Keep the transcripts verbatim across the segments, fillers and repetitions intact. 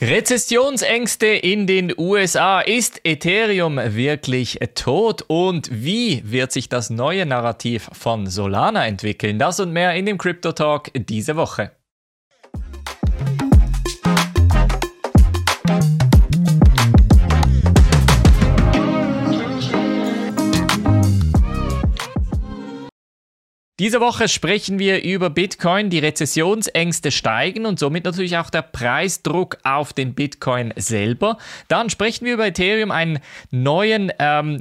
Rezessionsängste in den U S A. Ist Ethereum wirklich tot? Und wie wird sich das neue Narrativ von Solana entwickeln? Das und mehr in dem Crypto Talk diese Woche. Diese Woche sprechen wir über Bitcoin. Die Rezessionsängste steigen und somit natürlich auch der Preisdruck auf den Bitcoin selber. Dann sprechen wir über Ethereum, einen neuen ähm,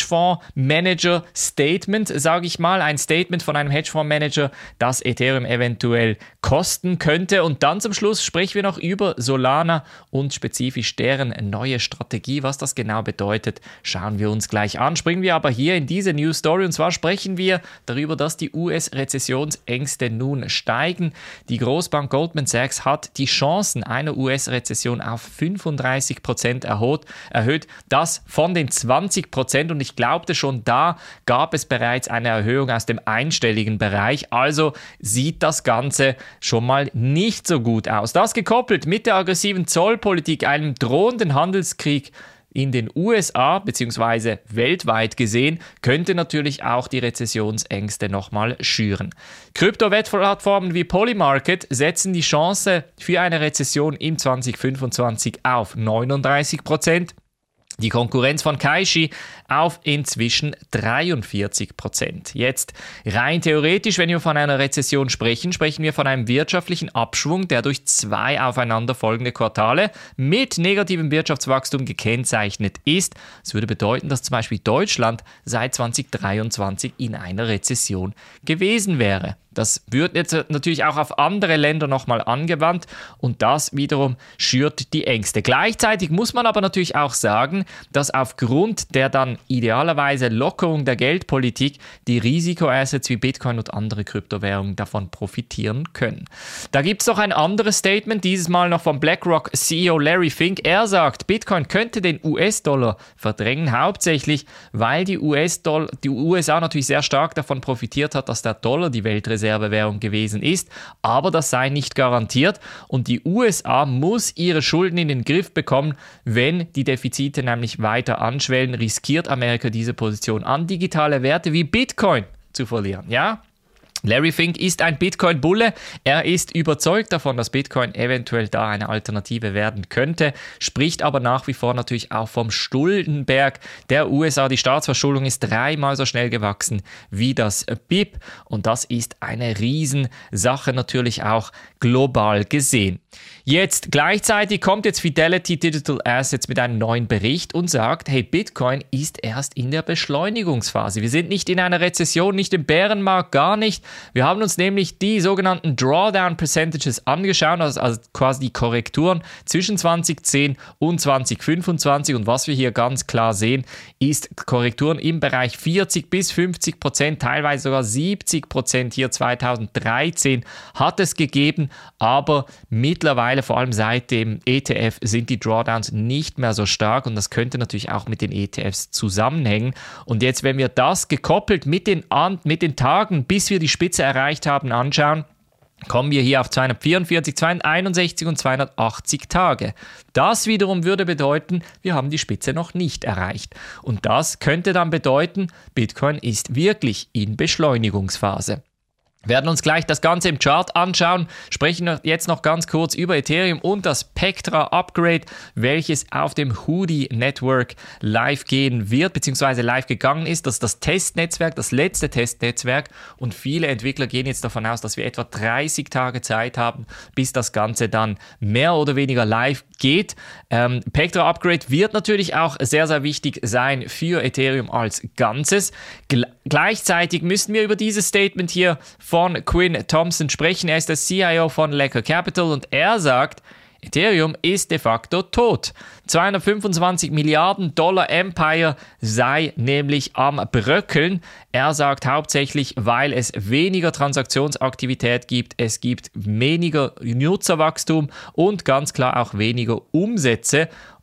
Hedgefonds-Manager-Statement, sage ich mal. Ein Statement von einem Hedgefonds-Manager, das Ethereum eventuell kosten könnte. Und dann zum Schluss sprechen wir noch über Solana und spezifisch deren neue Strategie. Was das genau bedeutet, schauen wir uns gleich an. Springen wir aber hier in diese News Story und zwar sprechen wir darüber, dass die U S-Rezessionsängste nun steigen. Die Großbank Goldman Sachs hat die Chancen einer U S-Rezession auf fünfunddreißig Prozent erhöht, erhöht, das von den zwanzig Prozent, und ich glaubte schon, da gab es bereits eine Erhöhung aus dem einstelligen Bereich, also sieht das Ganze schon mal nicht so gut aus. Das gekoppelt mit der aggressiven Zollpolitik, einem drohenden Handelskrieg in den U S A bzw. weltweit gesehen, könnte natürlich auch die Rezessionsängste nochmal schüren. Kryptowettplattformen wie Polymarket setzen die Chance für eine Rezession im zwanzig fünfundzwanzig auf neununddreißig Prozent. Die Konkurrenz von Caixa auf inzwischen dreiundvierzig Prozent. Jetzt rein theoretisch, wenn wir von einer Rezession sprechen, sprechen wir von einem wirtschaftlichen Abschwung, der durch zwei aufeinanderfolgende Quartale mit negativem Wirtschaftswachstum gekennzeichnet ist. Das würde bedeuten, dass zum Beispiel Deutschland seit zwanzig dreiundzwanzig in einer Rezession gewesen wäre. Das wird jetzt natürlich auch auf andere Länder nochmal angewandt und das wiederum schürt die Ängste. Gleichzeitig muss man aber natürlich auch sagen, dass aufgrund der dann idealerweise Lockerung der Geldpolitik die Risikoassets wie Bitcoin und andere Kryptowährungen davon profitieren können. Da gibt es noch ein anderes Statement, dieses Mal noch von BlackRock C E O Larry Fink. Er sagt, Bitcoin könnte den U S-Dollar verdrängen, hauptsächlich weil die U S-Dollar, die U S A natürlich sehr stark davon profitiert hat, dass der Dollar die Weltreserve Reservewährung gewesen ist, aber das sei nicht garantiert und die U S A muss ihre Schulden in den Griff bekommen. Wenn die Defizite nämlich weiter anschwellen, riskiert Amerika diese Position an digitale Werte wie Bitcoin zu verlieren. Ja? Larry Fink ist ein Bitcoin-Bulle. Er ist überzeugt davon, dass Bitcoin eventuell da eine Alternative werden könnte, spricht aber nach wie vor natürlich auch vom Schuldenberg der U S A. Die Staatsverschuldung ist dreimal so schnell gewachsen wie das B I P und das ist eine Riesensache natürlich auch global gesehen. Jetzt gleichzeitig kommt jetzt Fidelity Digital Assets mit einem neuen Bericht und sagt, hey, Bitcoin ist erst in der Beschleunigungsphase. Wir sind nicht in einer Rezession, nicht im Bärenmarkt, gar nicht. Wir haben uns nämlich die sogenannten Drawdown Percentages angeschaut, also, also quasi die Korrekturen zwischen zwanzig zehn und zwanzig fünfundzwanzig und was wir hier ganz klar sehen, ist Korrekturen im Bereich vierzig bis fünfzig Prozent, teilweise sogar siebzig Prozent hier zweitausenddreizehn hat es gegeben, aber mittlerweile, vor allem seit dem E T F, sind die Drawdowns nicht mehr so stark und das könnte natürlich auch mit den E T Fs zusammenhängen. Und jetzt, wenn wir das gekoppelt mit den, mit den Tagen, bis wir die Spitze erreicht haben, anschauen, kommen wir hier auf zweihundertvierundvierzig, zweihunderteinundsechzig und zweihundertachtzig Tage. Das wiederum würde bedeuten, wir haben die Spitze noch nicht erreicht. Und das könnte dann bedeuten, Bitcoin ist wirklich in Beschleunigungsphase. Wir werden uns gleich das Ganze im Chart anschauen, sprechen jetzt noch ganz kurz über Ethereum und das Pectra Upgrade, welches auf dem Hudi Network live gehen wird, beziehungsweise live gegangen ist. Das ist das Testnetzwerk, das letzte Testnetzwerk und viele Entwickler gehen jetzt davon aus, dass wir etwa dreißig Tage Zeit haben, bis das Ganze dann mehr oder weniger live geht. Ähm, Pectra Upgrade wird natürlich auch sehr, sehr wichtig sein für Ethereum als Ganzes. Gle- gleichzeitig müssen wir über dieses Statement hier von Quinn Thompson sprechen. Er ist der C I O von Lecker Capital und er sagt, Ethereum ist de facto tot. zweihundertfünfundzwanzig Milliarden Dollar Empire sei nämlich am Bröckeln. Er sagt hauptsächlich, weil es weniger Transaktionsaktivität gibt, es gibt weniger Nutzerwachstum und ganz klar auch weniger Umsätze.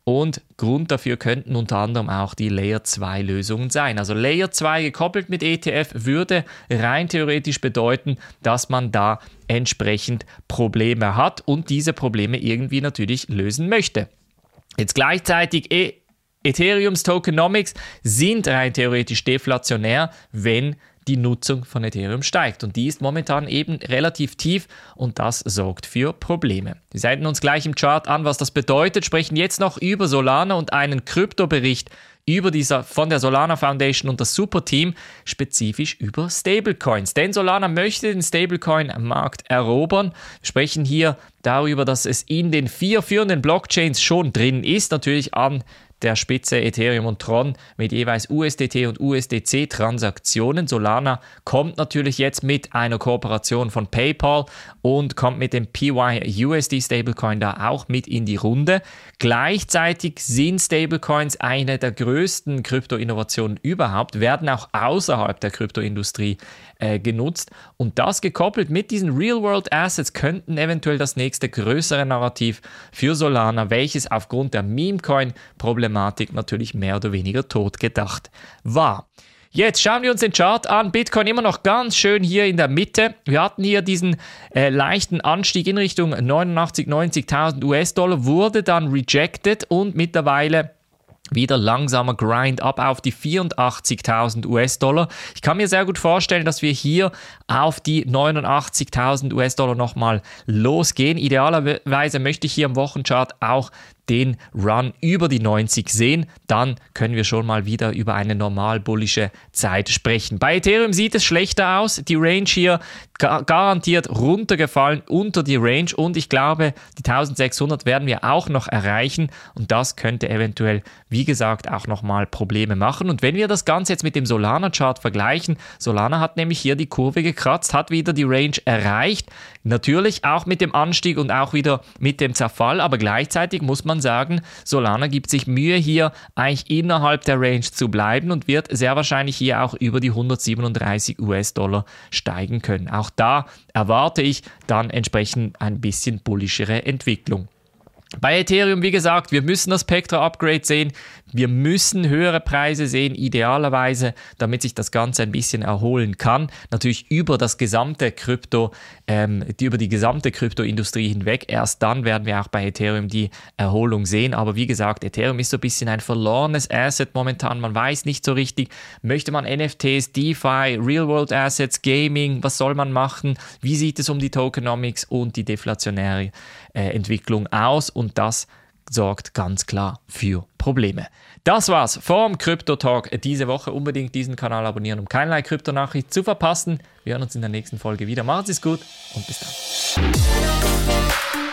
und Grund dafür könnten unter anderem auch die Layer zwei Lösungen sein. Also Layer zwei gekoppelt mit E T F würde rein theoretisch bedeuten, dass man da entsprechend Probleme hat und diese Probleme irgendwie natürlich lösen möchte. Jetzt gleichzeitig e- Ethereums Tokenomics sind rein theoretisch deflationär, wenn die Nutzung von Ethereum steigt. Und die ist momentan eben relativ tief und das sorgt für Probleme. Wir sehen uns gleich im Chart an, was das bedeutet, sprechen jetzt noch über Solana und einen Kryptobericht über dieser, von der Solana Foundation und das Superteam, spezifisch über Stablecoins. Denn Solana möchte den Stablecoin-Markt erobern. Wir sprechen hier darüber, dass es in den vier führenden Blockchains schon drin ist, natürlich an der Spitze Ethereum und Tron mit jeweils U S D T und U S D C-Transaktionen. Solana kommt natürlich jetzt mit einer Kooperation von PayPal und kommt mit dem P Y U S D Stablecoin da auch mit in die Runde. Gleichzeitig sind Stablecoins eine der größten Krypto-Innovationen überhaupt, werden auch außerhalb der Kryptoindustrie äh, genutzt und das gekoppelt mit diesen Real-World-Assets könnten eventuell das nächste größere Narrativ für Solana, welches aufgrund der Meme-Coin-Problematik natürlich mehr oder weniger tot gedacht war. Jetzt schauen wir uns den Chart an. Bitcoin immer noch ganz schön hier in der Mitte. Wir hatten hier diesen äh, leichten Anstieg in Richtung neunundachtzig-, neunzigtausend U S-Dollar, wurde dann rejected und mittlerweile wieder langsamer Grind up auf die vierundachtzigtausend U S-Dollar. Ich kann mir sehr gut vorstellen, dass wir hier auf die neunundachtzigtausend U S-Dollar nochmal losgehen. Idealerweise möchte ich hier im Wochenchart auch den Run über die neunzig sehen, dann können wir schon mal wieder über eine normal bullische Zeit sprechen. Bei Ethereum sieht es schlechter aus, die Range hier ga- garantiert runtergefallen unter die Range und ich glaube, die eintausendsechshundert werden wir auch noch erreichen und das könnte eventuell, wie gesagt, auch nochmal Probleme machen. Und wenn wir das Ganze jetzt mit dem Solana-Chart vergleichen, Solana hat nämlich hier die Kurve gekratzt, hat wieder die Range erreicht, natürlich auch mit dem Anstieg und auch wieder mit dem Zerfall, aber gleichzeitig muss man sagen, Solana gibt sich Mühe, hier eigentlich innerhalb der Range zu bleiben und wird sehr wahrscheinlich hier auch über die hundertsiebenunddreißig U S-Dollar steigen können. Auch da erwarte ich dann entsprechend ein bisschen bullischere Entwicklung. Bei Ethereum, wie gesagt, wir müssen das Spectra-Upgrade sehen, wir müssen höhere Preise sehen, idealerweise, damit sich das Ganze ein bisschen erholen kann. Natürlich über das gesamte Krypto, ähm, die, über die gesamte Kryptoindustrie hinweg. Erst dann werden wir auch bei Ethereum die Erholung sehen. Aber wie gesagt, Ethereum ist so ein bisschen ein verlorenes Asset momentan. Man weiß nicht so richtig, möchte man N F Ts, DeFi, Real-World-Assets, Gaming, was soll man machen? Wie sieht es um die Tokenomics und die deflationäre äh, Entwicklung aus? Und das sorgt ganz klar für Probleme. Das war's vom Crypto Talk diese Woche. Unbedingt diesen Kanal abonnieren, um keinerlei Kryptonachricht zu verpassen. Wir hören uns in der nächsten Folge wieder. Macht's gut und bis dann.